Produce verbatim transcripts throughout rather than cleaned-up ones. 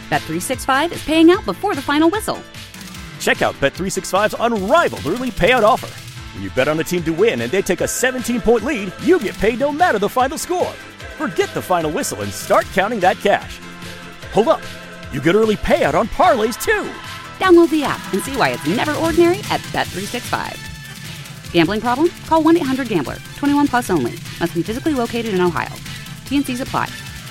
Bet three sixty-five is paying out before the final whistle. Check out Bet three sixty-five's unrivaled early payout offer. When you bet on a team to win and they take a seventeen-point lead, you get paid no matter the final score. Forget the final whistle and start counting that cash. Hold up. You get early payout on parlays, too. Download the app and see why it's never ordinary at Bet three sixty-five. Gambling problem? Call one eight hundred gambler. twenty-one plus only. Must be physically located in Ohio. T and C's apply.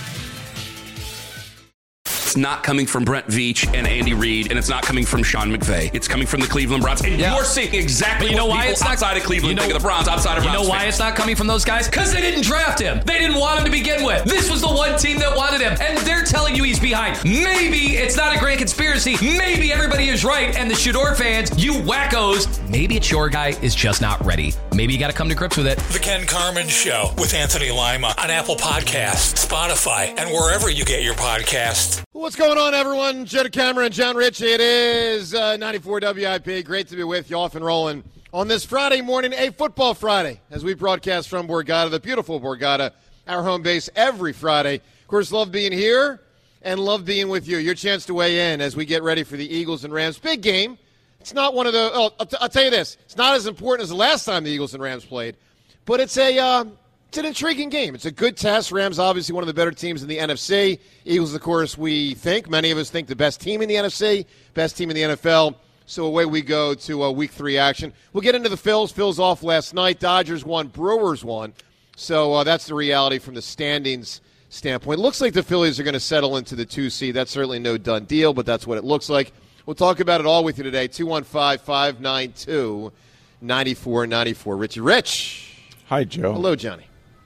It's not coming from Brent Veach and Andy Reid, and it's not coming from Sean McVay. It's coming from the Cleveland Browns. And yeah. you're seeing exactly you know what why people it's not, outside of Cleveland you know, think of the Browns, outside of You Browns know why fans. it's not coming from those guys? Because they didn't draft him. They didn't want him to begin with. This was the one team that wanted him, and they're telling you he's behind. Maybe it's not a grand conspiracy. Maybe everybody is right, and the Shador fans, you wackos, maybe it's your guy is just not ready. Maybe you got to come to grips with it. The Ken Carman Show with Anthony Lima on Apple Podcasts, Spotify, and wherever you get your podcasts. What's going on, everyone? Jenna Cameron, John Ritchie. It is uh, ninety-four W I P. Great to be with you, off and rolling on this Friday morning, a football Friday, as we broadcast from Borgata, the beautiful Borgata, our home base every Friday. Of course, love being here and love being with you. Your chance to weigh in as we get ready for the Eagles and Rams. Big game. It's not one of the oh, – I'll, t- I'll tell you this. It's not as important as the last time the Eagles and Rams played, but it's a uh, – it's an intriguing game. It's a good test. Rams, obviously, one of the better teams in the N F C. Eagles, of course, we think, many of us think, the best team in the N F C, best team in the N F L. So away we go to uh, week three action. We'll get into the Phils. Phils off last night. Dodgers won. Brewers won. So uh, that's the reality from the standings standpoint. It looks like the Phillies are going to settle into the two seed. That's certainly no done deal, but that's what it looks like. We'll talk about it all with you today. two one five, five nine two, nine four nine four. Richie Rich. Hi, Joe. Hello, Johnny.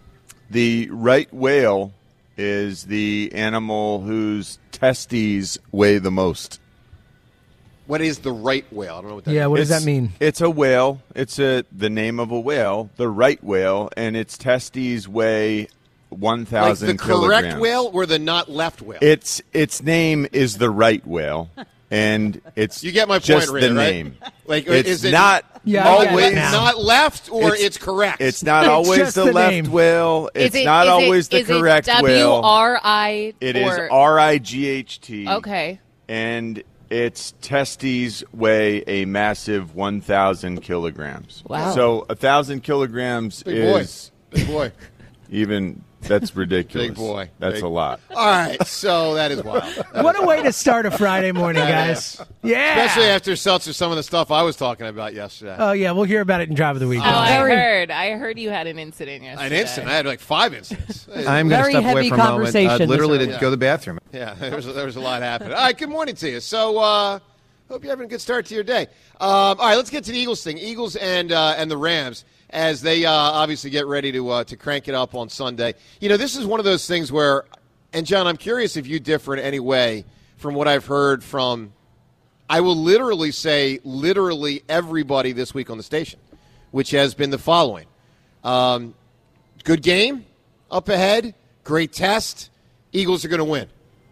The right whale is the animal whose testes weigh the most. What is the right whale? I don't know what that yeah, means. what does it's, that mean? It's a whale. It's a the name of a whale, the right whale, and its testes weigh one thousand like the kilograms. correct whale or the not left whale? Its its name is the right whale, and it's you get my just point, really, the right? name. Like, it's is it not yeah, always not left or it's, it's correct? It's not it's always the, the left name. whale. It's it, not is always it, the is correct it whale. W R I It or... is R I G H T. Okay. And its testes weigh a massive one thousand kilograms. Wow. So one thousand kilograms Big is boy. Big boy. even, that's ridiculous. Big boy. That's Big. a lot. All right, so that is wild. That What is a way wild. to start a Friday morning, guys. Yeah. Especially after Seltzer, some of the stuff I was talking about yesterday. Oh, yeah, we'll hear about it in Drive of the Week. Oh, I Very- heard. I heard you had an incident yesterday. An instant. I had like five incidents. I'm going to Very step away heavy for a moment. Uh, conversation literally this to early. go to the bathroom. Yeah, there was, there was a lot happening. All right, good morning to you. So, uh, hope you're having a good start to your day. Um, all right, let's get to the Eagles thing. Eagles and uh, and the Rams, as they uh, obviously get ready to uh, to crank it up on Sunday. You know, this is one of those things where, and John, I'm curious if you differ in any way from what I've heard from, I will literally say, literally everybody this week on the station, which has been the following. Um, good game, up ahead, great test, Eagles are going to win.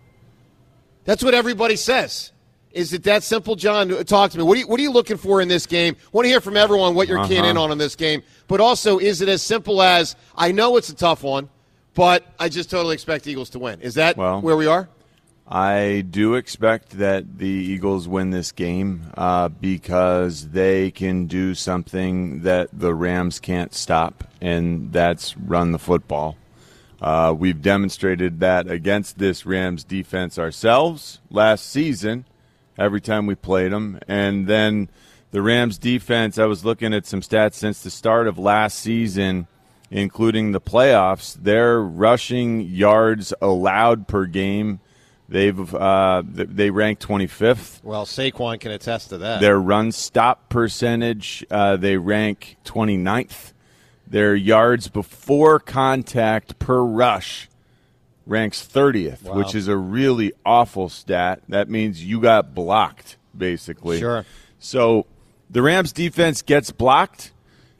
That's what everybody says. Is it that simple, John? Talk to me. What are you, what are you looking for in this game? I want to hear from everyone what you're Uh-huh. keying in on in this game. But also, is it as simple as, I know it's a tough one, but I just totally expect the Eagles to win? Is that Well, where we are? I do expect that the Eagles win this game uh, because they can do something that the Rams can't stop, and that's run the football. Uh, we've demonstrated that against this Rams defense ourselves last season, every time we played them. And then the Rams defense, I was looking at some stats since the start of last season, including the playoffs. Their rushing yards allowed per game, they've uh, they rank twenty-fifth. Well, Saquon can attest to that. Their run stop percentage, uh, they rank twenty-ninth. Their yards before contact per rush ranks thirtieth, Wow. which is a really awful stat. That means you got blocked, basically. Sure. So the Rams defense gets blocked.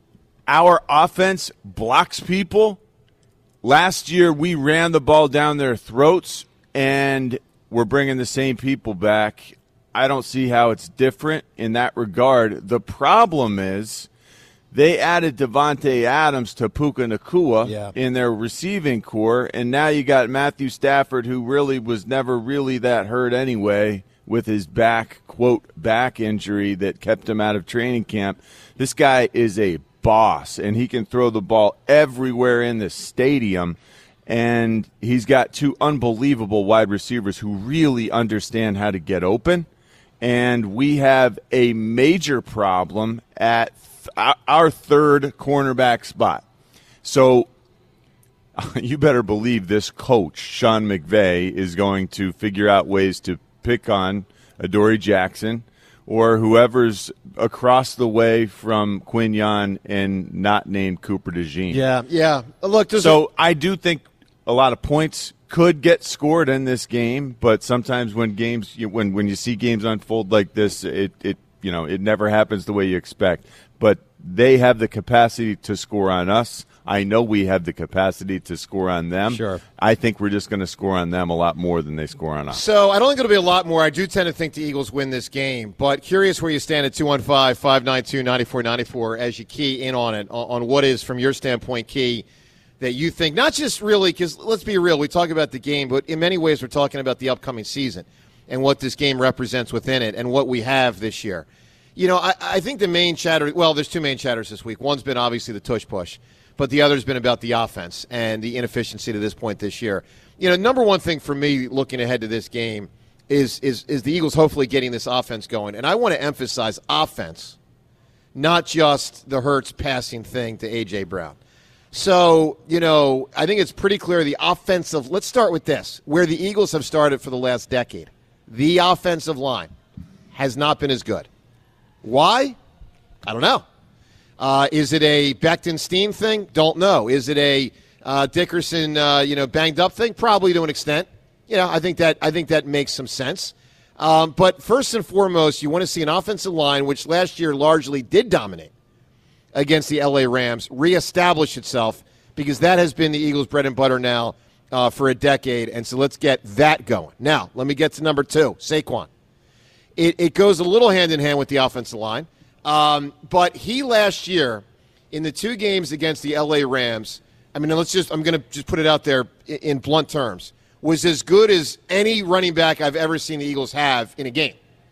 Our offense blocks people. Last year we ran the ball down their throats, and we're bringing the same people back. I don't see how it's different in that regard. The problem is They added Devontae Adams to Puka Nacua yeah. in their receiving core, and now you got Matthew Stafford, who really was never really that hurt anyway with his back, quote, back injury that kept him out of training camp. This guy is a boss, and he can throw the ball everywhere in the stadium. And he's got two unbelievable wide receivers who really understand how to get open. And we have a major problem at th- our third cornerback spot. So you better believe this coach, Sean McVay, is going to figure out ways to pick on Adoree Jackson or whoever's across the way from Quinyon and not named Cooper DeJean. Yeah, yeah. Look, so a- I do think a lot of points could get scored in this game, but sometimes when games, when when you see games unfold like this, it it you know it never happens the way you expect. But they have the capacity to score on us. I know we have the capacity to score on them. Sure. I think we're just going to score on them a lot more than they score on us. So I don't think it'll be a lot more. I do tend to think the Eagles win this game, but curious where you stand at two one five, five nine two, nine four nine four as you key in on it, on what is, from your standpoint, key that you think, not just really, because let's be real, we talk about the game, but in many ways we're talking about the upcoming season and what this game represents within it and what we have this year. You know, I, I think the main chatter, well, there's two main chatters this week. One's been obviously the tush push, but the other's been about the offense and the inefficiency to this point this year. You know, number one thing for me looking ahead to this game is is is the Eagles hopefully getting this offense going. And I want to emphasize offense, not just the Hurts passing thing to A J. Brown. So, you know, I think it's pretty clear the offensive – let's start with this, where the Eagles have started for the last decade. The offensive line has not been as good. Why? I don't know. Uh, is it a Becton-Steen thing? Don't know. Is it a uh, Dickerson, uh, you know, banged up thing? Probably to an extent. You know, I think that I think that makes some sense. Um, but first and foremost, you want to see an offensive line, which last year largely did dominate against the L A Rams, reestablish itself, because that has been the Eagles' bread and butter now uh, for a decade. And so let's get that going. Now, let me get to number two, Saquon. It, it goes a little hand-in-hand with the offensive line. Um, but he last year, in the two games against the L A Rams, I mean, let's just, I'm going to just put it out there in, in blunt terms, was as good as any running back I've ever seen the Eagles have in a game.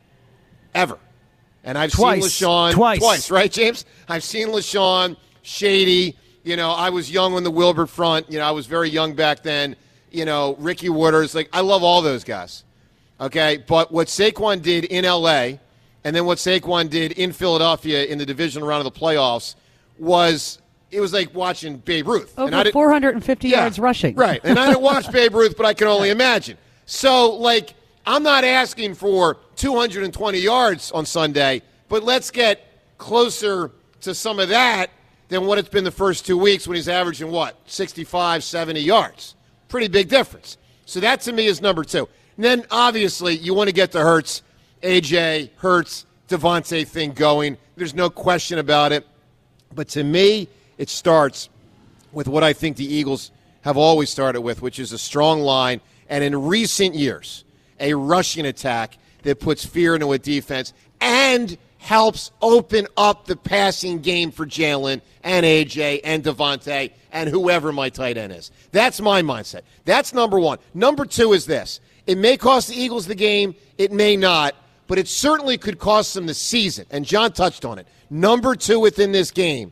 Ever. And I've twice. seen LaShawn twice. twice, right, James? I've seen LaShawn, Shady. You know, I was young on the Wilbur front. You know, I was very young back then. You know, Ricky Wooders. Like, I love all those guys. Okay? But what Saquon did in L A and then what Saquon did in Philadelphia in the divisional round of the playoffs was, it was like watching Babe Ruth. Over and four hundred fifty yeah, yards rushing. Right. And I didn't watch Babe Ruth, but I can only imagine. So, like, I'm not asking for two hundred twenty yards on Sunday, but let's get closer to some of that than what it's been the first two weeks when he's averaging, what, sixty-five, seventy yards. Pretty big difference. So that, to me, is number two. And then, obviously, you want to get the Hurts, A J, Hurts, Devontae thing going. There's no question about it. But to me, it starts with what I think the Eagles have always started with, which is a strong line, and in recent years, a rushing attack that puts fear into a defense and helps open up the passing game for Jalen and A J and Devontae and whoever my tight end is. That's my mindset. That's number one. Number two is this. It may cost the Eagles the game. It may not. But it certainly could cost them the season. And John touched on it. Number two within this game.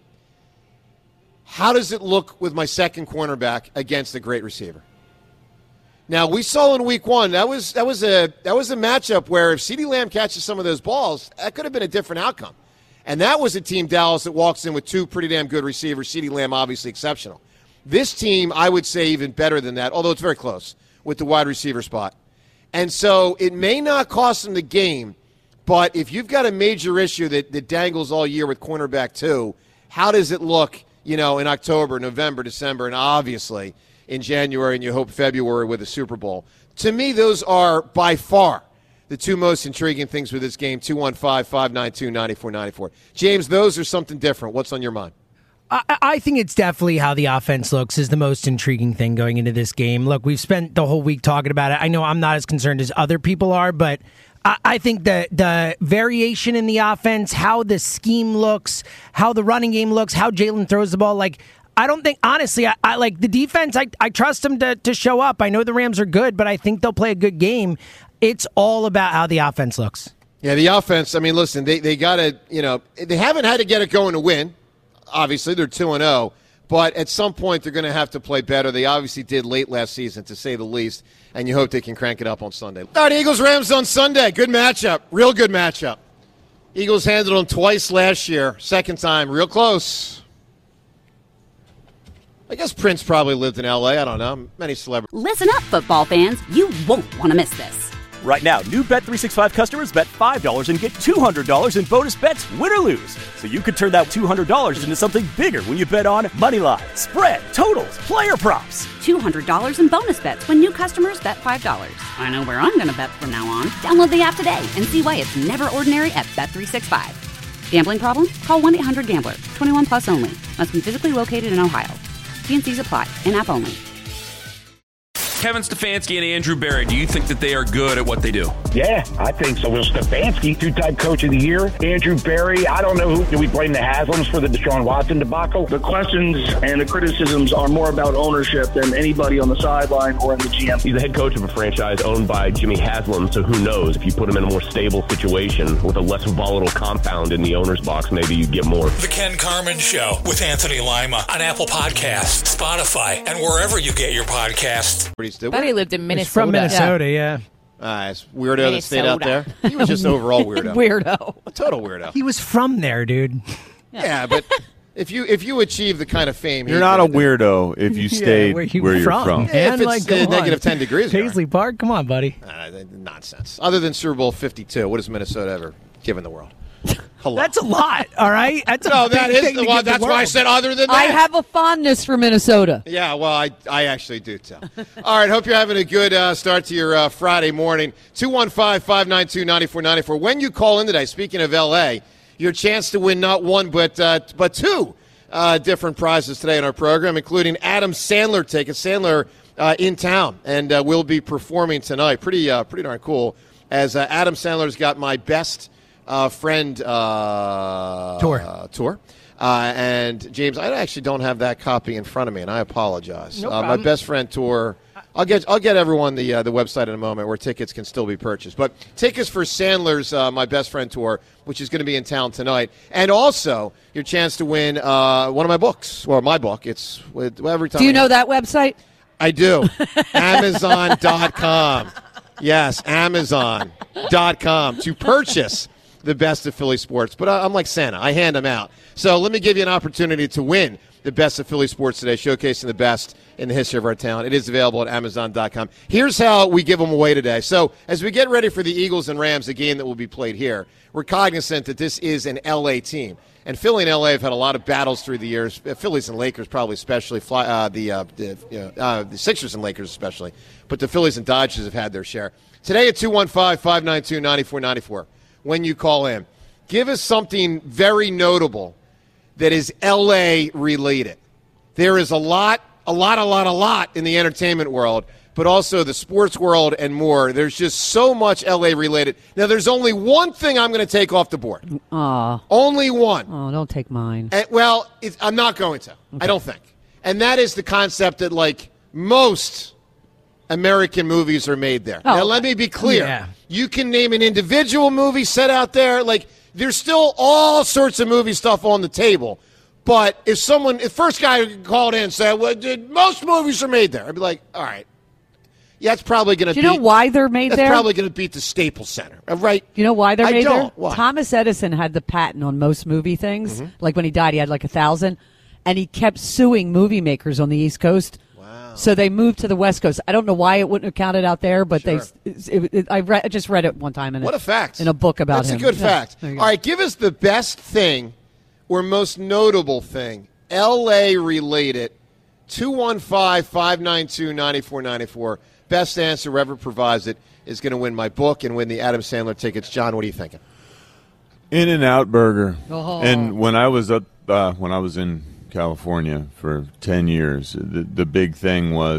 How does it look with my second cornerback against a great receiver? Now, we saw in week one, that was that was a that was a matchup where if CeeDee Lamb catches some of those balls, that could have been a different outcome. And that was a team, Dallas, that walks in with two pretty damn good receivers, CeeDee Lamb obviously exceptional. This team, I would say even better than that, although it's very close with the wide receiver spot. And so it may not cost them the game, but if you've got a major issue that, that dangles all year with cornerback two, how does it look, you know, in October, November, December, and obviously in January, and you hope February with the Super Bowl? To me, those are by far the two most intriguing things with this game, two one five, five nine two, nine four nine four. James, those are something different. What's on your mind? I, I think it's definitely how the offense looks is the most intriguing thing going into this game. Look, we've spent the whole week talking about it. I know I'm not as concerned as other people are, but I, I think the the variation in the offense, how the scheme looks, how the running game looks, how Jalen throws the ball, like. I don't think, honestly, I, I like the defense. I, I trust them to, to show up. I know the Rams are good, but I think they'll play a good game. It's all about how the offense looks. Yeah, the offense, I mean, listen, they, they got to, you know, they haven't had to get it going to win. Obviously, they're two and oh, but at some point they're going to have to play better. They obviously did late last season, to say the least, and you hope they can crank it up on Sunday. All right, Eagles-Rams on Sunday. Good matchup. Real good matchup. Eagles handled them twice last year. Second time, real close. I guess Prince probably lived in L A. I don't know. Many celebrities. Listen up, football fans. You won't want to miss this. Right now, new Bet three sixty-five customers bet five dollars and get two hundred dollars in bonus bets, win or lose. So you could turn that two hundred dollars into something bigger when you bet on money line, spread, totals, player props. two hundred dollars in bonus bets when new customers bet five dollars. I know where I'm going to bet from now on. Download the app today and see why it's never ordinary at Bet three sixty-five. Gambling problem? Call one eight hundred gambler. twenty-one plus only. Must be physically located in Ohio. T N Cs apply. In-app only. Kevin Stefanski and Andrew Berry, do you think that they are good at what they do? Yeah, I think so. Well, Stefanski, two-time coach of the year. Andrew Berry, I don't know who. Do we blame the Haslams for the Deshaun Watson debacle? The questions and the criticisms are more about ownership than anybody on the sideline or in the G M. He's the head coach of a franchise owned by Jimmy Haslam, so who knows? If you put him in a more stable situation with a less volatile compound in the owner's box, maybe you'd get more. The Ken Carman Show with Anthony Lima on Apple Podcasts, Spotify, and wherever you get your podcasts. I thought he lived in Minnesota. He's from Minnesota, yeah. Ah, it's weirdo that stayed out there. He was just overall weirdo. Weirdo. A total weirdo. He was from there, dude. Yeah, yeah but if you if you achieve the kind of fame, you're not a weirdo if you stayed yeah, where, you where you're from. from. Yeah, if it's like, uh, negative ten degrees, Paisley Park. Come on, buddy. Uh, nonsense. Other than Super Bowl fifty-two, what has Minnesota ever given the world? Hello. That's a lot, all right? That's a no, big that is thing the one. That's why I said other than that. I have a fondness for Minnesota. Yeah, well, I, I actually do, too. All right, hope you're having a good uh, start to your uh, Friday morning. two one five, five nine two, nine four nine four. When you call in today, speaking of L A, your chance to win not one but uh, but two uh, different prizes today in our program, including Adam Sandler tickets. Sandler uh, in town, and uh, will be performing tonight. Pretty, uh, pretty darn cool, as uh, Adam Sandler's got my best Uh, friend uh, tour, uh, tour, uh, and James, I actually don't have that copy in front of me, and I apologize. No uh, my best friend tour. I'll get I'll get everyone the uh, the website in a moment where tickets can still be purchased. But tickets for Sandler's uh, My Best Friend tour, which is going to be in town tonight, and also your chance to win uh, one of my books, or my book. It's with every time. Do you I know that website? I do. Amazon dot com. Yes, Amazon dot com to purchase the best of Philly sports. But I'm like Santa. I hand them out. So let me give you an opportunity to win the best of Philly sports today, showcasing the best in the history of our town. It is available at Amazon dot com. Here's how we give them away today. So as we get ready for the Eagles and Rams, the game that will be played here, we're cognizant that this is an L A team. And Philly and L A have had a lot of battles through the years. Phillies and Lakers probably especially, fly, uh, the, uh, the, you know, uh, the Sixers and Lakers especially. But the Phillies and Dodgers have had their share. Today at two one five, five nine two, nine four nine four. When you call in, give us something very notable that is L A related. There is a lot, a lot, a lot, a lot in the entertainment world, but also the sports world and more. There's just so much L A related. Now, there's only one thing I'm going to take off the board. Aw. Only one. Oh, don't take mine. And, well, it's, I'm not going to. Okay. I don't think. And that is the concept that, like, most American movies are made there. Oh, now, let me be clear. Yeah. You can name an individual movie set out there. Like, there's still all sorts of movie stuff on the table. But if someone, if first guy called in and said, well, dude, most movies are made there, I'd be like, all right. Yeah, it's probably going to beat. Do you know why they're made that's there? That's probably going to beat the Staples Center, right? Do you know why they're I made don't. there? Why? Thomas Edison had the patent on most movie things. Mm-hmm. Like when he died, he had like a thousand. And he kept suing movie makers on the East Coast. So they moved to the West Coast. I don't know why it wouldn't have counted out there, but sure. they. It, it, I, read, I just read it one time in what a, a fact in a book about That's him. That's a good yeah. fact. All right, give us the best thing or most notable thing L A related. two one five, five nine two, nine four nine four. Best answer, whoever provides it, is going to win my book and win the Adam Sandler tickets. John, what are you thinking? In-N-Out Burger. Oh. And when I was up, uh, when I was in California for ten years, the, the big thing was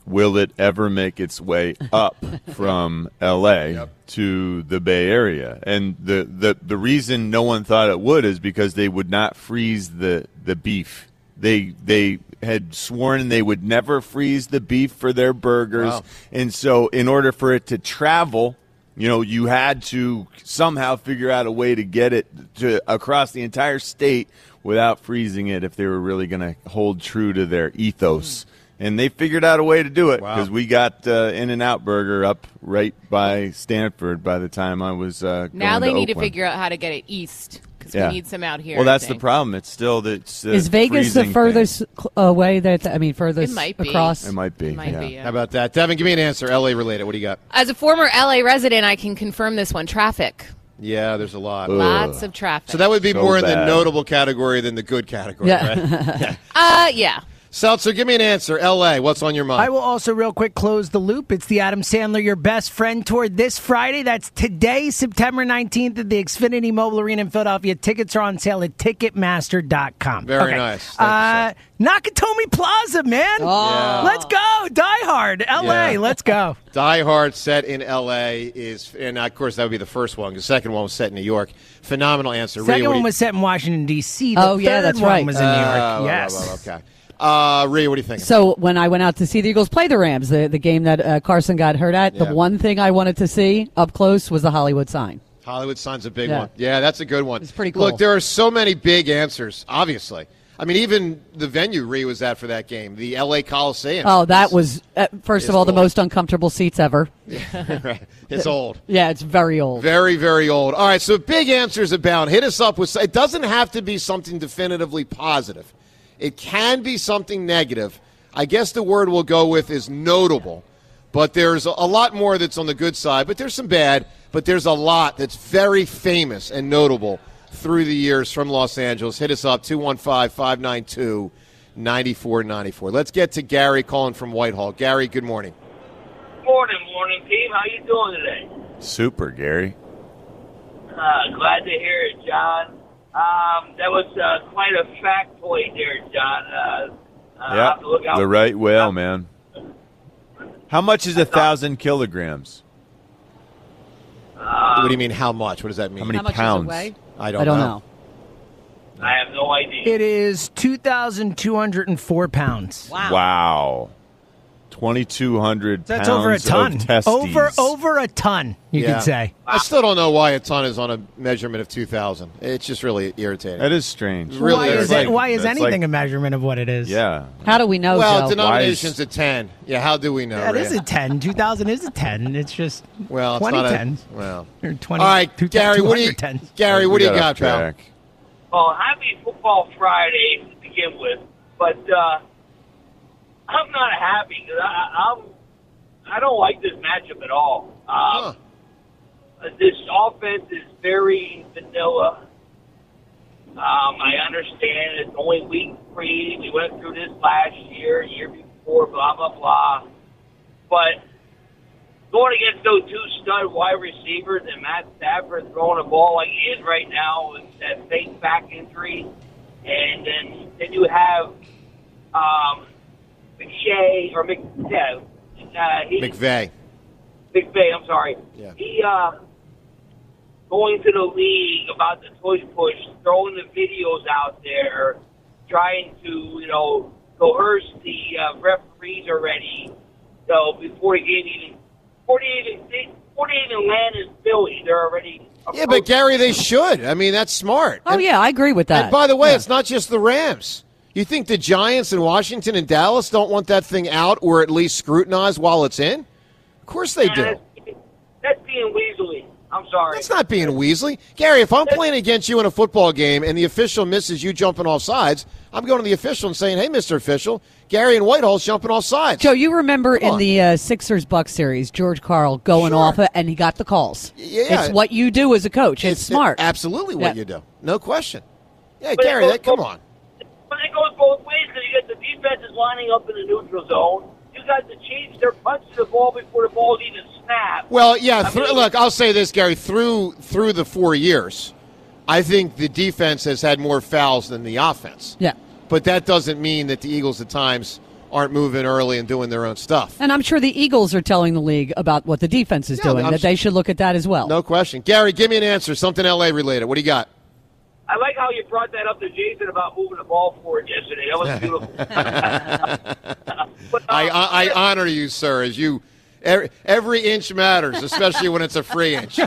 will it ever make its way up from L A yep. to the Bay Area? And the, the, the reason no one thought it would is because they would not freeze the, the beef. They they had sworn they would never freeze the beef for their burgers. Wow. And so in order for it to travel, you know, you had to somehow figure out a way to get it to across the entire state without freezing it if they were really going to hold true to their ethos. And they figured out a way to do it because wow. we got uh, In-N-Out Burger up right by Stanford by the time I was uh, going Now they to need Oakland. to figure out how to get it east because yeah. we need some out here. Well, that's I the think. problem. It's still the it's, uh, Is Vegas the furthest cl- away that I mean furthest It might be. across? It might be. It might yeah. be, yeah. How about that? Devin, give me an answer. L A related. What do you got? As a former L A resident, I can confirm this one. Traffic. Yeah, there's a lot. Ugh. Lots of traffic. So that would be So more in the bad. notable category than the good category, Yeah. right? yeah. Uh, yeah. Seltzer, give me an answer. L A, what's on your mind? I will also real quick close the loop. It's the Adam Sandler Your Best Friend Tour this Friday. That's today, September nineteenth at the Xfinity Mobile Arena in Philadelphia. Tickets are on sale at Ticketmaster dot com. Very okay. nice. Thank Uh, Nakatomi Plaza, man. Oh. Yeah. Let's go. Die Hard. L A. Yeah. Let's go. Die Hard set in L A is, and of course that would be the first one. The second one was set in New York. Phenomenal answer. Second Rhea, what one do you- was set in Washington, D C. The Oh, yeah, third that's one right. was in New York. Uh, yes. well, well, okay. Uh, Rhea, what do you think? So when I went out to see the Eagles play the Rams, the, the game that uh, Carson got hurt at, Yeah. the one thing I wanted to see up close was the Hollywood sign. Hollywood sign's a big Yeah. one. Yeah, that's a good one. It's pretty cool. Look, there are so many big answers, obviously. I mean, even the venue Rhea was at for that game, the L A Coliseum. Oh, that was, uh, first It's of all, the cool. most uncomfortable seats ever. Right. It's old. Yeah, it's very old. Very, very old. All right, so big answers abound. Hit us up with. It doesn't have to be something definitively positive. It can be something negative. I guess the word we'll go with is notable. But there's a lot more that's on the good side. But there's some bad. But there's a lot that's very famous and notable through the years from Los Angeles. Hit us up, two one five, five nine two, nine four nine four. Let's get to Gary calling from Whitehall. Gary, good morning. Morning, morning, team. How you doing today? Super, Gary. Uh, glad to hear it, John. Um, that was uh, quite a factoid there, John. Uh, uh, I'll Yeah, have to look out. the right whale, man. How much is a thousand kilograms? what do you mean, how much? What does that mean? How many How much does it pounds? weigh? I don't, I don't know. know. I have no idea. It is two thousand two hundred four pounds. Wow. Wow. twenty-two hundred That's pounds over a ton. of testes. Over over a ton, you Yeah. could say. I still don't know why a ton is on a measurement of two thousand. It's just really irritating. That is strange. Really, why it's is, like- it, why is that's anything like- a measurement of what it is? Yeah. How do we know, well, Joe? denomination's a ten. Yeah, how do we know? That is Rhea? a ten. two thousand is a ten. It's just well, it's twenty not a- tens. well, Or twenty, all right, two- Gary. What do you, two hundred tens. Gary? We What do you got got, off pal? track. Well, happy Football Friday to begin with, but uh, I'm not happy because I'm I don't like this matchup at all. Um, Huh. This offense is very vanilla. Um, I understand it's only week three. We went through this last year, year before, blah blah blah. But going against those two stud wide receivers and Matt Stafford throwing a ball like he is right now with that fake back injury, and then then you have um, McShay or Mc, yeah, uh, he, McVay. McVay, I'm sorry. Yeah. He uh, going to the league about the push push, throwing the videos out there, trying to you know coerce the uh, referees already. So before the game even before they even before they even land in Philly, they're already. Yeah, but Gary, they should. I mean, that's smart. Oh, And- yeah, I agree with that. And by the way, Yeah. it's not just the Rams. You think the Giants and Washington and Dallas don't want that thing out or at least scrutinized while it's in? Of course they do. That's, that's being weaselly. I'm sorry. That's not being Weasley. Gary, if I'm playing against you in a football game and the official misses you jumping off sides, I'm going to the official and saying, hey, Mister Official, Gary and Whitehall's jumping off sides. Joe, you remember Come in on. the uh, Sixers-Bucks series, George Karl going Sure. off it, and he got the calls. Yeah. It's what you do as a coach. It's, smart. Absolutely what Yeah. you do. No question. Yeah, But it Gary, goes that, come both- on. But it goes both ways because you get the defenses lining up in the neutral zone. You got the Chiefs, they're punching the ball before the ball's even snapped. Well, yeah. I Through, mean- look, I'll say this, Gary. Through through the four years, I think the defense has had more fouls than the offense. Yeah. But that doesn't mean that the Eagles at times aren't moving early and doing their own stuff. And I'm sure the Eagles are telling the league about what the defense is Yeah, doing, I'm that sure- they should look at that as well. No question. Gary, give me an answer. Something L A related. What do you got? I like how you brought that up to Jason about moving the ball forward yesterday. That was beautiful. but, uh, I, I, I honor you, sir, as you. Every, every inch matters, especially when it's a free inch.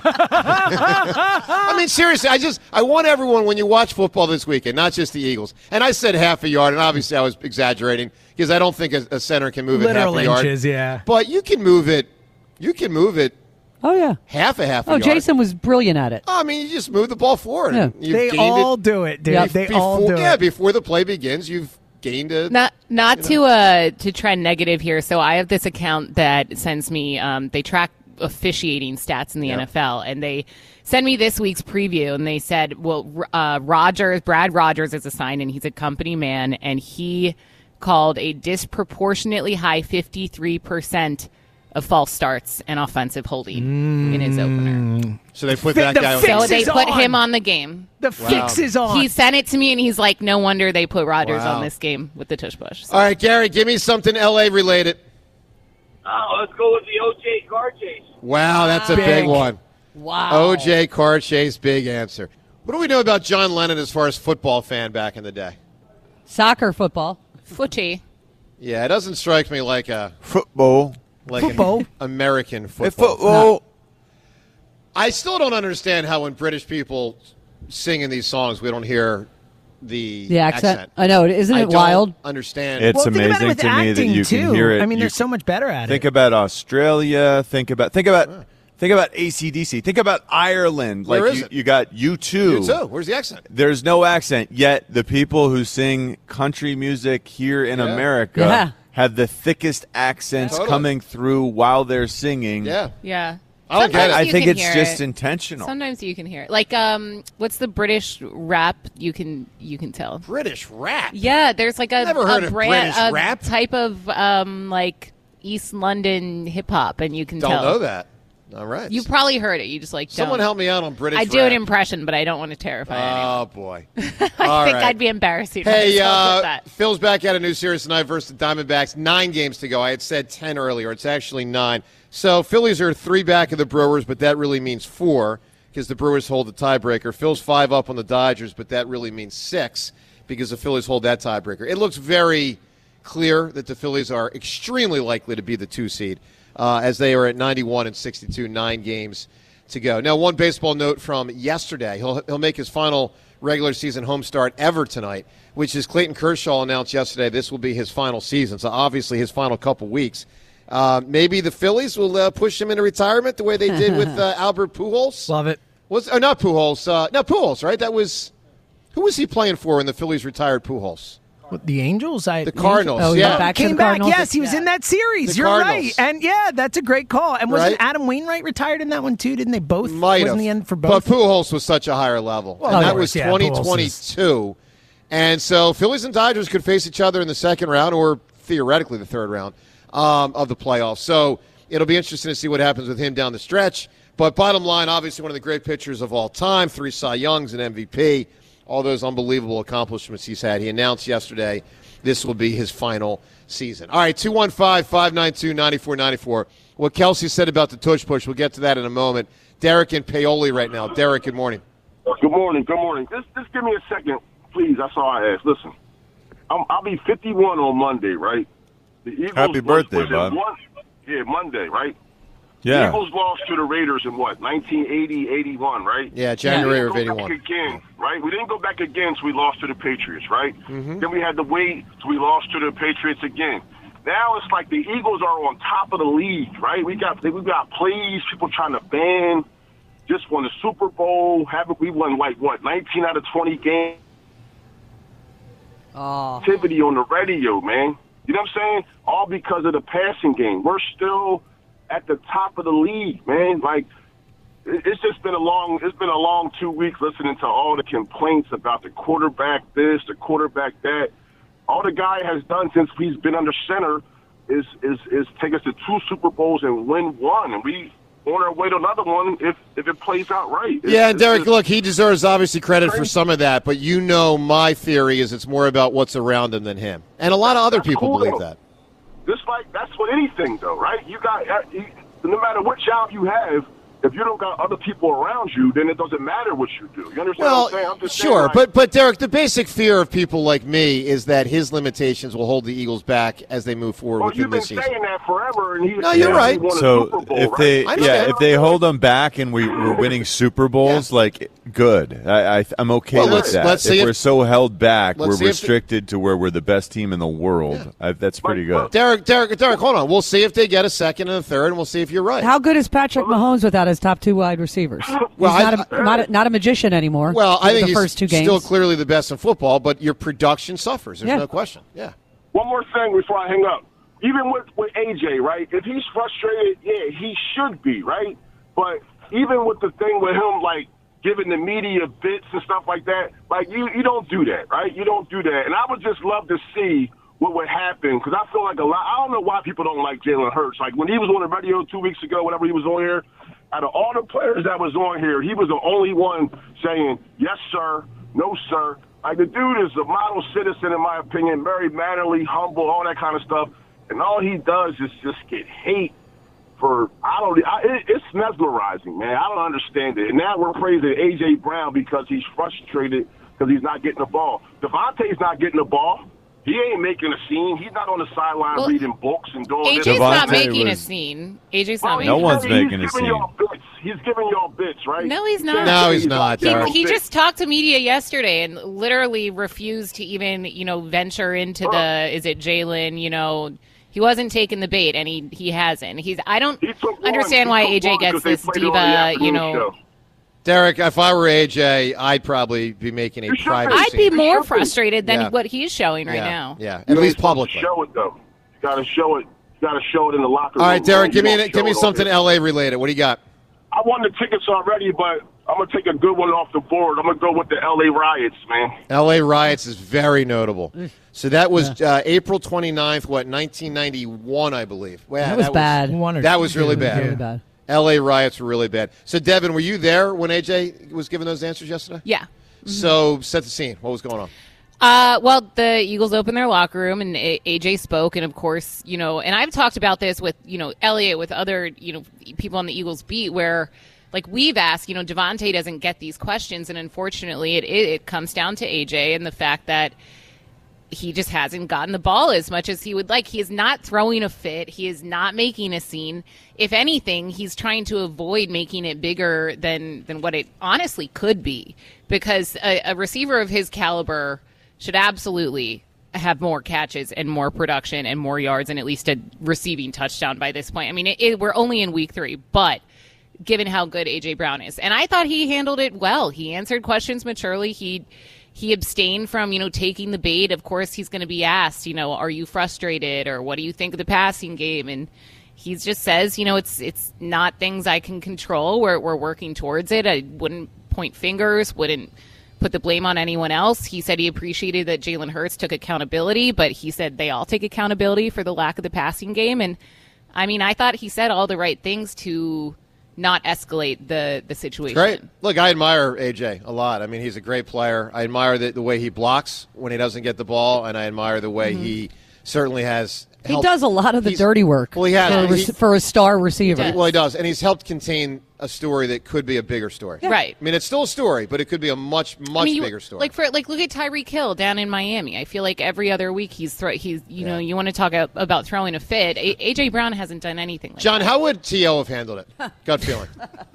I mean, seriously, I just I want everyone, when you watch football this weekend, not just the Eagles, and I said half a yard, and obviously I was exaggerating because I don't think a, a center can move it Literal half a yard. inches, yeah. But you can move it. You can move it. Oh yeah, half a half a Oh, yard. Jason was brilliant at it. Oh, I mean, you just move the ball forward. Yeah. And you've They gained all it do it, dude. bef- They before, all do yeah, it. before the play begins, you've gained a. Not not you to uh to trend negative here. So I have this account that sends me. Um, they track officiating stats in the Yeah. N F L, and they send me this week's preview. And they said, well, uh, Rogers, Brad Rogers is assigned, and he's a company man, and he called a disproportionately high fifty-three percent of false starts and offensive holding in his opener. So they put Fi- that the guy on. fix So they is put on. him on the game. The fix is on. He sent it to me, and he's like, "No wonder they put Rodgers Wow. on this game with the tush push." So. All right, Gary, give me something L A related. oh, let's go with the O J car chase. Wow, that's a Big. big one. Wow. O J car chase, big answer. What do we know about John Lennon as far as football fan back in the day? Soccer, football. Footy. Yeah, it doesn't strike me like a Football. like Football. an American Hey, football. football. I still don't understand how when British people sing in these songs, we don't hear the, The accent. I know. Isn't I it don't wild? Understand? It's well, think about it amazing with to me that acting, you too. can hear it. I mean, You they're so much better at Think it. about Australia. Think about think about think about A C D C. Think about Ireland. Where like is you, it? you got U two. You too. Where's the accent? There's no accent, yet the people who sing country music here in Yeah. America Yeah. have the thickest accents Totally. coming through while they're singing. Yeah. Yeah. I don't get Sometimes it. I you think can it's hear just it. intentional. Sometimes you can hear it. Like, um, what's the British rap? You can you can tell. British rap. Yeah, there's like a, Never heard a of brand, British a rap. type of um, like East London hip hop, and you can Don't tell. know that. All right. You probably heard it. You just like Someone don't. help me out on British I do rap. an impression, but I don't want to terrify anyone. Oh, boy. I all think right. I'd be embarrassing Hey, myself uh, with that. Phil's back at a new series tonight versus the Diamondbacks. Nine games to go. I had said ten earlier. It's actually nine. So Phillies are three back of the Brewers, but that really means four because the Brewers hold the tiebreaker. Phil's five up on the Dodgers, but that really means six because the Phillies hold that tiebreaker. It looks very clear that the Phillies are extremely likely to be the two seed uh, as they are at ninety-one and sixty-two, nine games to go. Now, one baseball note from yesterday. He'll, he'll make his final regular season home start ever tonight, which is Clayton Kershaw announced yesterday this will be his final season. So obviously his final couple weeks. Uh, maybe the Phillies will uh, push him into retirement the way they did with uh, Albert Pujols. Love it. Was oh, not Pujols? Uh, no, Pujols, right? That was who was he playing for when the Phillies retired Pujols? What, the Angels? I, The Cardinals, Oh, yeah. yeah. Back to Came the back. Cardinals? Yes, he was in that series. The You're Cardinals. right. And yeah, that's a great call. And wasn't Right? Adam Wainwright retired in that one too? Didn't they both? Might wasn't have. the end for both? But Pujols was such a higher level. Well, and of that course, was yeah, twenty Pujols twenty-two. And so Phillies and Dodgers could face each other in the second round or theoretically the third round um, of the playoffs. So it'll be interesting to see what happens with him down the stretch. But bottom line, obviously one of the great pitchers of all time, three Cy Youngs, an M V P, all those unbelievable accomplishments he's had. He announced yesterday this will be his final season. All right, two one five, five nine two, nine four nine four. What Kelsey said about the tush push, we'll get to that in a moment. Derek in Paoli right now. Derek, good morning. Good morning. Good morning. Just, just give me a second, please. That's all I ask. Listen, I'm, I'll be fifty-one on Monday, right? The Eagles Happy was- birthday, was in bud. One, yeah, Monday, right? The Yeah. Eagles lost to the Raiders in what, nineteen eighty, eighty-one, right? Yeah, January We of didn't go eighty-one. back again, right? We didn't go back again, so we lost to the Patriots, right? Mhm. Then we had to wait, so we lost to the Patriots again. Now it's like the Eagles are on top of the league, right? We got we got plays, people trying to ban. Just won the Super Bowl. Haven't we won like what, nineteen out of twenty games? Oh. Activity on the radio, man. You know what I'm saying? All because of the passing game. We're still at the top of the league, man. Like, it- it's just been a long, it's been a long two weeks listening to all the complaints about the quarterback this, the quarterback that. All the guy has done since he's been under center is is is take us to two Super Bowls and win one, and we on our way to another one if if it plays out right. It's- Yeah, and it's Derek, just- look, he deserves obviously credit for some of that, but you know my theory is it's more about what's around him than him. And a lot of other That's people cool, believe though. that. Just like that's with anything, though, right? You got uh, you, no matter what job you have. If you don't got other people around you, then it doesn't matter what you do. You understand well, what I'm saying? I'm just sure, saying, like, but but Derek, the basic fear of people like me is that his limitations will hold the Eagles back as they move forward well, within you've been this season. saying that forever, and he, no, you're yeah, right. he won a So Super Bowl, if right? they, I yeah, understand. if they hold them back and we, we're winning Super Bowls, Yeah. like good. I, I I'm okay Well, with let's- that. let's see if if- we're so held back, let's we're see if- restricted to where we're the best team in the world. I, that's pretty good. Derek, Derek, Derek, hold on. We'll see if they get a second and a third, and we'll see if you're right. How good is Patrick Mahomes without his top two wide receivers? Well, he's I- not, a, not, a, not a magician anymore. Well, I think the he's first two games. still clearly the best in football, but your production suffers. There's Yeah. no question. Yeah. One more thing before I hang up. Even with, with A J, right? If he's frustrated, yeah, he should be, right? But even with the thing with him, like, giving the media bits and stuff like that, like, you, you don't do that, right? You don't do that. And I would just love to see what would happen, because I feel like a lot – I don't know why people don't like Jalen Hurts. Like, when he was on the radio two weeks ago, whenever he was on here, out of all the players that was on here, he was the only one saying, yes, sir, no, sir. Like, the dude is a model citizen, in my opinion, very mannerly, humble, all that kind of stuff. And all he does is just get hate for, I don't, I, it, it's mesmerizing, man. I don't understand it. And now we're praising A J. Brown because he's frustrated because he's not getting the ball. Devontae's not getting the ball. He ain't making a scene. He's not on the sideline Well, reading books and doing A J's this. not Devontae making a was- scene. A J's Well, not No making one's a scene. making a He's giving scene. y'all bits. He's giving y'all bits, right? No, he's not. No, he's not, He, Derek. he just talked to media yesterday and literally refused to even, you know, venture into the, is it Jalen, you know, he wasn't taking the bait, and he, he hasn't. He's I don't He took understand one. why He A J took one gets 'cause they this played it on the diva, afternoon you know. show. Derek, if I were A J, I'd probably be making a You should private be. I'd be scene. more should be. frustrated than Yeah. what he's showing right yeah. now. Yeah, You at ain't least supposed to publicly. Show it, though. You got to show it. You got to show it in the locker room. All right, Derek, give You me don't give me show it something on L A related. What do you got? I won the tickets already, but I'm going to take a good one off the board. I'm going to go with the L A riots, man. L A riots is very notable. So that was uh, April twenty-ninth, what, nineteen ninety-one, I believe. Well, That was bad. One or That was really two, bad. Really bad. L A riots were really bad. So, Devin, were you there when A J was giving those answers yesterday? Yeah. So, set the scene. What was going on? Uh, well, the Eagles opened their locker room, and A- AJ spoke, and of course, you know, and I've talked about this with, you know, Elliot, with other, you know, people on the Eagles beat, where, like, we've asked, you know, Devontae doesn't get these questions, and unfortunately, it, it, it comes down to A J and the fact that he just hasn't gotten the ball as much as he would like. He is not throwing a fit. He is not making a scene. If anything, he's trying to avoid making it bigger than, than what it honestly could be, because a, a receiver of his caliber should absolutely have more catches and more production and more yards and at least a receiving touchdown by this point. I mean, it, it, we're only in week three, but given how good A J. Brown is. And I thought he handled it well. He answered questions maturely. He he abstained from, you know, taking the bait. Of course, he's going to be asked, you know, are you frustrated, or what do you think of the passing game? And he just says, you know, it's it's not things I can control. We're, we're working towards it. I wouldn't point fingers, wouldn't put the blame on anyone else. He said he appreciated that Jalen Hurts took accountability, but he said they all take accountability for the lack of the passing game. And, I mean, I thought he said all the right things to not escalate the, the situation. Great. Look, I admire A J a lot. I mean, he's a great player. I admire the, the way he blocks when he doesn't get the ball, and I admire the way Mhm. he certainly has He helped- does a lot of the he's- dirty work Well, he has. for, a He- rec- for a star receiver. Well, he does, and he's helped contain a story that could be a bigger story. Yeah. Right. I mean, it's still a story, but it could be a much, much I mean, you- bigger story. Like for like, look at Tyreek Hill down in Miami. I feel like every other week he's throw, he's you know you want to talk a, about throwing a fit. A- AJ Brown hasn't done anything. Like John, that. how would T O have handled it? Gut feeling.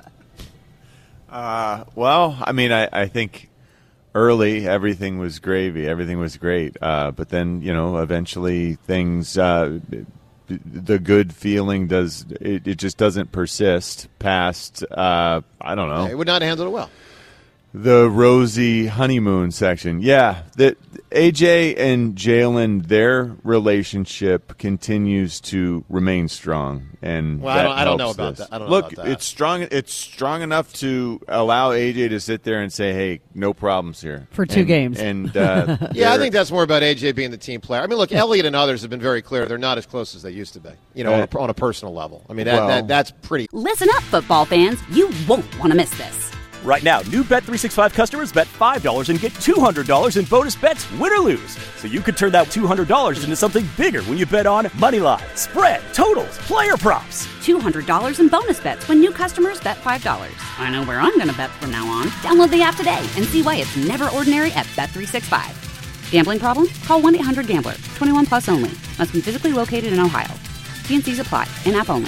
Uh, well, I mean, I, I think early everything was gravy, everything was great, uh, but then you know, eventually things, uh, the good feeling does it, it just doesn't persist past. Uh, I don't know. He would not have handled it well. The rosy honeymoon section. Yeah, that A J and Jalen, their relationship continues to remain strong, and Well, I that don't- I don't know helps about this. that. I don't know Look, about that. it's strong. It's strong enough to allow A J to sit there and say, "Hey, no problems here For two And- games. And uh, Yeah, I they're- think that's more about A J being the team player. I mean, look, Elliott and others have been very clear; they're not as close as they used to be. You know, on a, on a personal level. I mean, that, Well- that that's pretty. Listen up, football fans. You won't want to miss this. Right now, new Bet three sixty-five customers bet five dollars and get two hundred dollars in bonus bets, win or lose. So you could turn that two hundred dollars into something bigger when you bet on money line, spread, totals, player props. two hundred dollars in bonus bets when new customers bet five dollars. I know where I'm going to bet from now on. Download the app today and see why it's never ordinary at Bet three sixty-five. Gambling problem? Call one eight hundred gambler. twenty-one plus only. Must be physically located in Ohio. T and C's apply. In-app only.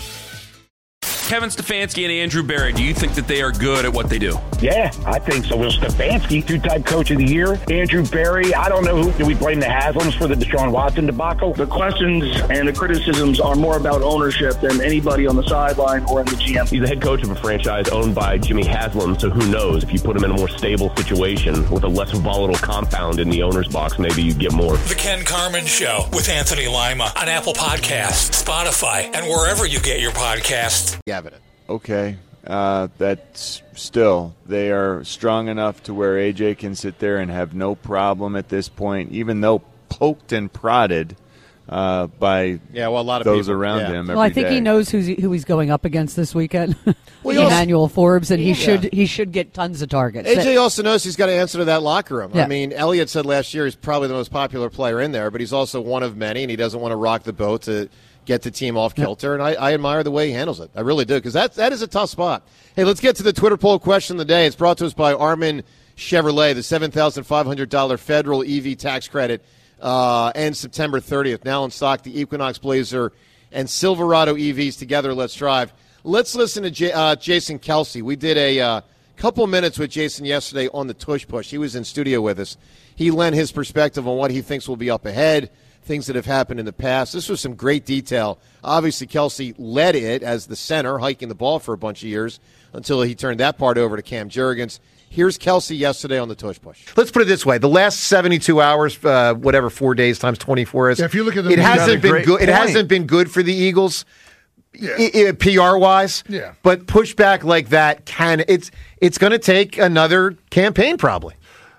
Kevin Stefanski and Andrew Berry, do you think that they are good at what they do? Yeah, I think so. Will Stefanski, two-time coach of the year. Andrew Berry, I don't know who. Do we blame the Haslams for the Deshaun Watson debacle? The questions and the criticisms are more about ownership than anybody on the sideline or in the G M. He's the head coach of a franchise owned by Jimmy Haslam, so who knows? If you put him in a more stable situation with a less volatile compound in the owner's box, maybe you get more. The Ken Carman Show with Anthony Lima on Apple Podcasts, Spotify, and wherever you get your podcasts. Yeah. Okay, uh, that's still, they are strong enough to where A J can sit there and have no problem at this point, even though poked and prodded uh, by yeah, well, a lot of those people, around yeah. him every Well, I think day. he knows who's, who he's going up against this weekend. Well, he Emmanuel also- Forbes, and he Yeah. should he should get tons of targets. A J also knows he's got to answer to that locker room. Yeah. I mean, Elliott said last year he's probably the most popular player in there, but he's also one of many, and he doesn't want to rock the boat to get the team off kilter, and I, I admire the way he handles it. I really do, because that, that is a tough spot. Hey, let's get to the Twitter poll question of the day. It's brought to us by Armin Chevrolet. The seven thousand five hundred dollars federal E V tax credit uh, ends September thirtieth. Now in stock, the Equinox Blazer and Silverado E Vs together. Let's drive. Let's listen to J- uh, Jason Kelsey. We did a uh, couple minutes with Jason yesterday on the Tush Push. He was in studio with us. He lent his perspective on what he thinks will be up ahead, things that have happened in the past. This was some great detail. Obviously, Kelsey led it as the center, hiking the ball for a bunch of years until he turned that part over to Cam Jurgens. Here's Kelsey yesterday on the Tush Push. Let's put it this way: the last seventy-two hours, uh, whatever four days times twenty-four is. Yeah, if you look at the it hasn't been good. It hasn't been good for the Eagles, yeah. I- I- P R wise. Yeah. But pushback like that can it's it's going to take another campaign probably.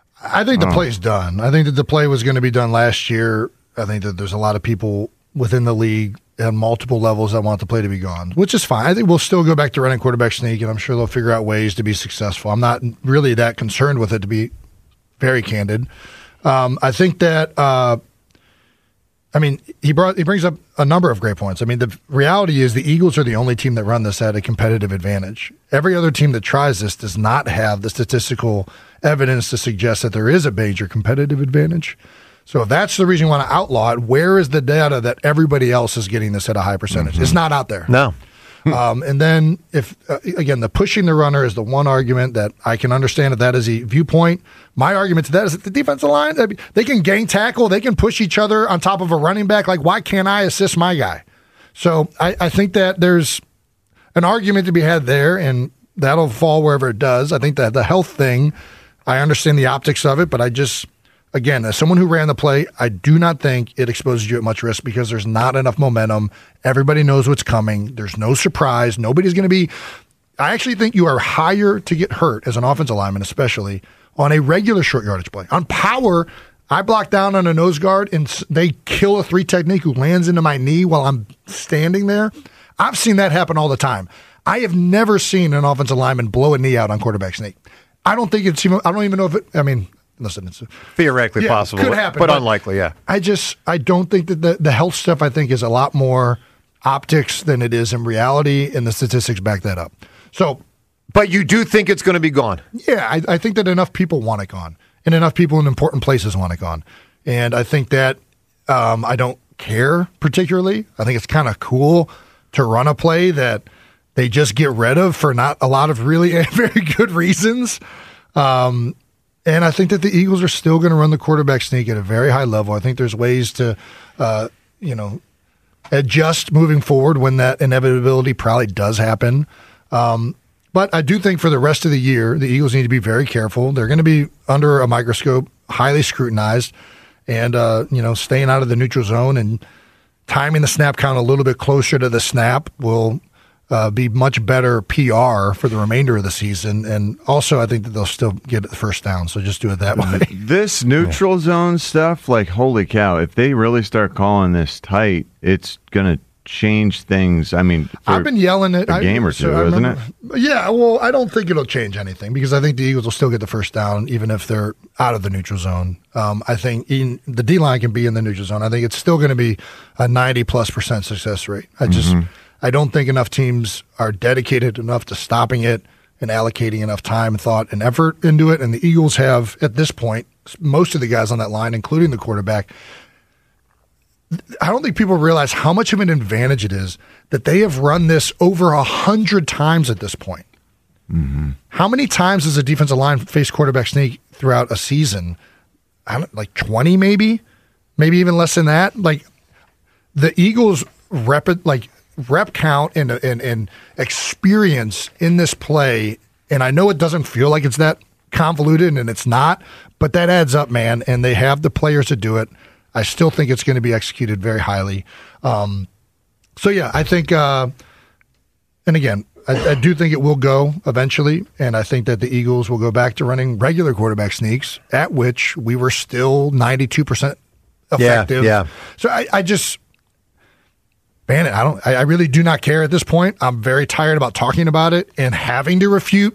I think the Oh. play's done. I think that the play was going to be done last year. I think that there's a lot of people within the league at multiple levels that want the play to be gone, which is fine. I think we'll still go back to running quarterback sneak, and I'm sure they'll figure out ways to be successful. I'm not really that concerned with it, to be very candid. Um, I think that, uh, I mean, he brought he brings up a number of great points. I mean, the reality is the Eagles are the only team that run this at a competitive advantage. Every other team that tries this does not have the statistical evidence to suggest that there is a major competitive advantage. So if that's the reason you want to outlaw it, where is the data that everybody else is getting this at a high percentage? Mm-hmm. It's not out there. No. um, and then if, uh, again, the pushing the runner is the one argument that I can understand if that is a viewpoint. My argument to that is that the defensive line, I mean, they can gang tackle, they can push each other on top of a running back. Like, why can't I assist my guy? So I, I think that there's an argument to be had there, and that'll fall wherever it does. I think that the health thing, I understand the optics of it, but I just, again, as someone who ran the play, I do not think it exposes you at much risk because there's not enough momentum. Everybody knows what's coming. There's no surprise. Nobody's going to be – I actually think you are higher to get hurt as an offensive lineman, especially on a regular short yardage play. On power, I block down on a nose guard and they kill a three technique who lands into my knee while I'm standing there. I've seen that happen all the time. I have never seen an offensive lineman blow a knee out on quarterback sneak. I don't think it's even – I don't even know if it – I mean – Listen, it's theoretically yeah, possible, could happen, but, but unlikely. Yeah, I just I don't think that the, the health stuff I think is a lot more optics than it is in reality, and the statistics back that up. So, but you do think it's going to be gone? Yeah, I, I think that enough people want it gone, and enough people in important places want it gone, and I think that um, I don't care particularly. I think it's kind of cool to run a play that they just get rid of for not a lot of really very good reasons. Um, And I think that the Eagles are still going to run the quarterback sneak at a very high level. I think there's ways to, uh, you know, adjust moving forward when that inevitability probably does happen. Um, but I do think for the rest of the year, the Eagles need to be very careful. They're going to be under a microscope, highly scrutinized, and, uh, you know, staying out of the neutral zone and timing the snap count a little bit closer to the snap will Uh, be much better P R for the remainder of the season. And also, I think that they'll still get the first down. So just do it that way. This neutral zone stuff, like, holy cow, if they really start calling this tight, it's going to change things. I mean, for I've been yelling at a game I, or two, so isn't remember, it? Yeah, well, I don't think it'll change anything because I think the Eagles will still get the first down even if they're out of the neutral zone. Um, I think in, the D-line can be in the neutral zone. I think it's still going to be a ninety-plus percent success rate. I just Mm-hmm. I don't think enough teams are dedicated enough to stopping it and allocating enough time, thought, and effort into it. And the Eagles have, at this point, most of the guys on that line, including the quarterback, I don't think people realize how much of an advantage it is that they have run this over a hundred times at this point. Mm-hmm. How many times does a defensive line face quarterback sneak throughout a season? I don't, like twenty, maybe, maybe even less than that. Like the Eagles' rep, like rep count and and, and experience in this play, and I know it doesn't feel like it's that convoluted, and it's not, but that adds up, man. And they have the players to do it. I still think it's going to be executed very highly. Um, so, yeah, I think, uh, and again, I, I do think it will go eventually, and I think that the Eagles will go back to running regular quarterback sneaks, at which we were still ninety-two percent effective. Yeah, yeah. So I, I just, man, I don't, I, I really do not care at this point. I'm very tired about talking about it and having to refute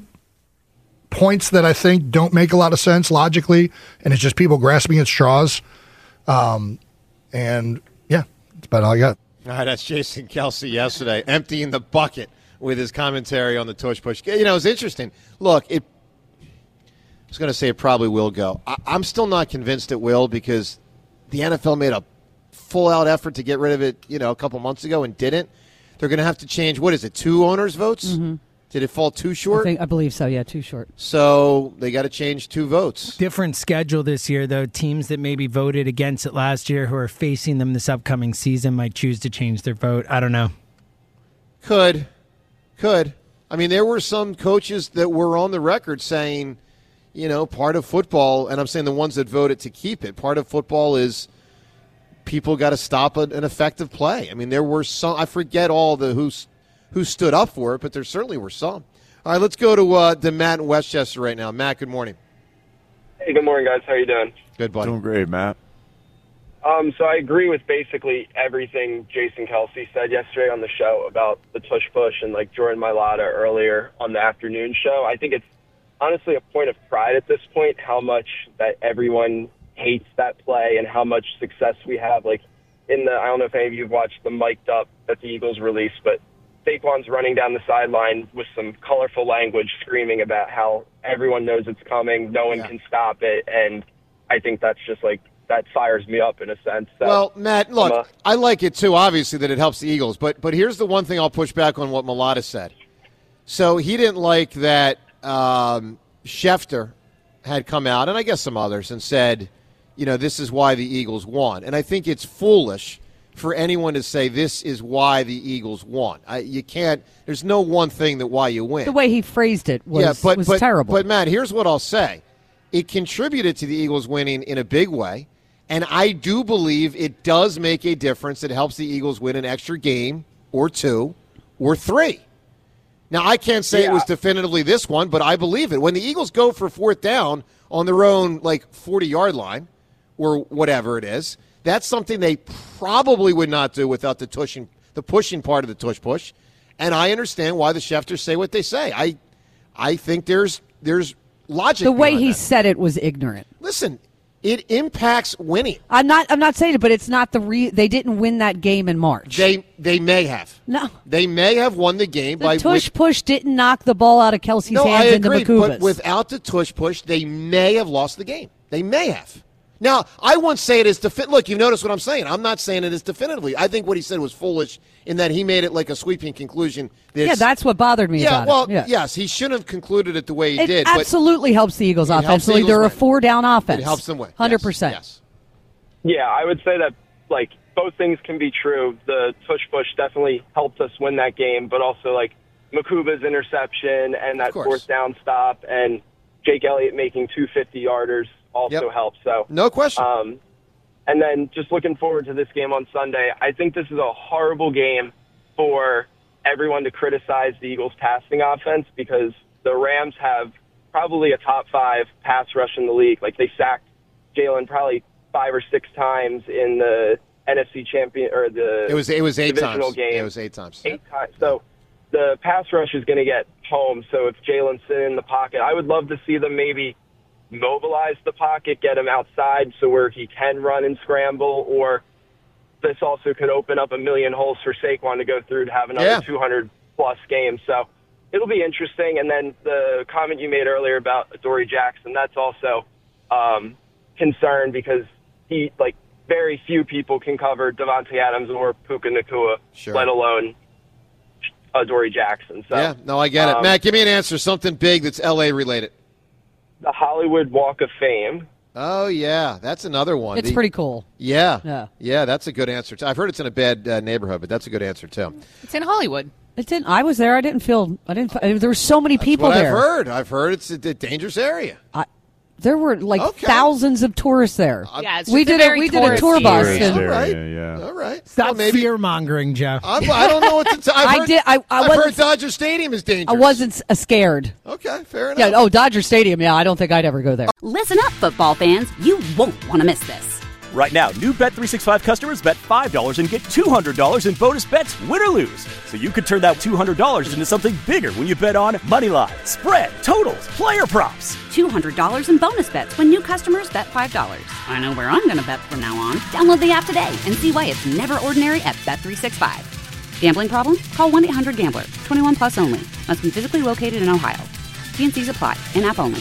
points that I think don't make a lot of sense logically, and it's just people grasping at straws. Um, and yeah, that's about all I got. All right, that's Jason Kelce yesterday, emptying the bucket with his commentary on the tush push. You know, it's interesting. Look, it. I was going to say it probably will go. I, I'm still not convinced it will because the N F L made a full-out effort to get rid of it, you know, a couple months ago and didn't. They're going to have to change, what is it, two owners' votes? Mm-hmm. Did it fall too short? I, think, I believe so, yeah, too short. So they got to change two votes. Different schedule this year, though. Teams that maybe voted against it last year who are facing them this upcoming season might choose to change their vote. I don't know. Could. Could. I mean, there were some coaches that were on the record saying, you know, part of football, and I'm saying the ones that voted to keep it, part of football is people got to stop a, an effective play. I mean, there were some, I forget all the who's, who stood up for it, but there certainly were some. All right, let's go to, uh, to Matt in Westchester right now. Matt, good morning. Hey, good morning, guys. How you doing? Good, buddy. Doing great, Matt. Um, so I agree with basically everything Jason Kelce said yesterday on the show about the tush push and like Jordan Mailata earlier on the afternoon show. I think it's honestly a point of pride at this point how much that everyone hates that play and how much success we have. Like in the, I don't know if any of you have watched the mic'd up that the Eagles released, but Saquon's running down the sideline with some colorful language screaming about how everyone knows it's coming, no one yeah. can stop it, and I think that's just like, that fires me up in a sense. So, well, Matt, look, a, I like it too, obviously, that it helps the Eagles, but but here's the one thing I'll push back on what Mailata said. So he didn't like that um, Schefter had come out, and I guess some others, and said, you know, this is why the Eagles won. And I think it's foolish for anyone to say this is why the Eagles won. I, you can't. There's no one thing that why you win. The way he phrased it was, yeah, but, was but, terrible. But, Matt, here's what I'll say. It contributed to the Eagles winning in a big way, and I do believe it does make a difference. It helps the Eagles win an extra game or two or three. Now, I can't say yeah. it was definitively this one, but I believe it. When the Eagles go for fourth down on their own, like, forty-yard line or whatever it is, that's something they probably would not do without the tushing, the pushing part of the tush push. And I understand why the Schefters say what they say. I I think there's there's logic. The way he that. said it was ignorant. Listen, it impacts winning. I'm not I'm not saying it, but it's not the re- they didn't win that game in March. They they may have. No. They may have won the game the by tush with, push didn't knock the ball out of Kelsey's no, hands I into agree, Makubas. But without the tush push, they may have lost the game. They may have. Now, I won't say it as defi- look, you've noticed what I'm saying. I'm not saying it as definitively. I think what he said was foolish in that he made it like a sweeping conclusion. Yeah, that's what bothered me yeah, about well, it. Yeah, yes, he shouldn't have concluded it the way he it did. absolutely but helps the Eagles helps offensively. the Eagles They're win. a four-down offense. It helps them win. one hundred percent. Yes. Yeah, I would say that, like, both things can be true. The tush push definitely helped us win that game, but also, like, Makuba's interception and that fourth down stop and Jake Elliott making two fifty-yarders also yep. helps. So no question. Um, and then just looking forward to this game on Sunday, I think this is a horrible game for everyone to criticize the Eagles' passing offense because the Rams have probably a top five pass rush in the league. Like, they sacked Jalen probably five or six times in the N F C champion or the It was it was eight divisional times. game. It was eight times. Eight times. So the pass rush is going to get home. So if Jalen's sitting in the pocket, I would love to see them maybe mobilize the pocket, get him outside so where he can run and scramble, or this also could open up a million holes for Saquon to go through to have another Yeah. two hundred plus games. So it'll be interesting. And then the comment you made earlier about Adoree Jackson, that's also um, concern because he, like, very few people can cover Devontae Adams or Puka Nacua, Sure. let alone Adoree Jackson. So, Yeah, no, I get it. um, Matt, give me an answer. Something big that's L A related. the Hollywood Walk of Fame. Oh, yeah. That's another one. It's The- pretty cool. Yeah. Yeah. Yeah, that's a good answer, too. I've heard it's in a bad uh, neighborhood, but that's a good answer, too. It's in Hollywood. It didn't. I was there. I didn't feel. I didn't. There were so many people What there. I've heard. I've heard it's a, a dangerous area. I, there were like Okay. thousands of tourists there. Yeah, it's we just a did a very we did a tour touristy bus. area. And All right. yeah. All right. Stop Well, maybe fear mongering, Jeff. I'm, I don't know what to tell. I've I heard, did- I- I I've wasn't- heard Dodger Stadium is dangerous. I wasn't uh, scared. Okay, fair enough. Yeah. Oh, Dodger Stadium. Yeah. I don't think I'd ever go there. Listen up, football fans. You won't want to miss this. Right now, new Bet three sixty-five customers bet five dollars and get two hundred dollars in bonus bets, win or lose. So you could turn that two hundred dollars into something bigger when you bet on money line, spread, totals, player props. two hundred dollars in bonus bets when new customers bet five dollars. I know where I'm going to bet from now on. Download the app today and see why it's never ordinary at Bet three sixty-five. Gambling problem? Call one eight hundred gambler. twenty-one plus only. Must be physically located in Ohio. T N Cs apply. In-app only.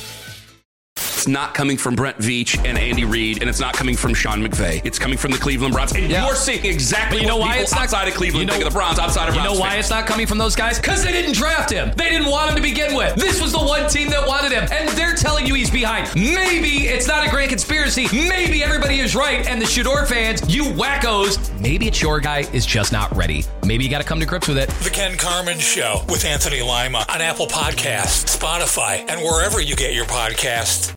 It's not coming from Brent Veach and Andy Reid, and it's not coming from Sean McVay. It's coming from the Cleveland Browns. And Yeah. you're seeing exactly But you know what why people it's not outside of Cleveland you know, think of the Browns, outside of You Browns know why fans. it's not coming from those guys? Because they didn't draft him. They didn't want him to begin with. This was the one team that wanted him, and they're telling you he's behind. Maybe it's not a grand conspiracy. Maybe everybody is right, and the Shador fans, you wackos, maybe it's your guy is just not ready. Maybe you got to come to grips with it. The Ken Carman Show with Anthony Lima on Apple Podcasts, Spotify, and wherever you get your podcasts.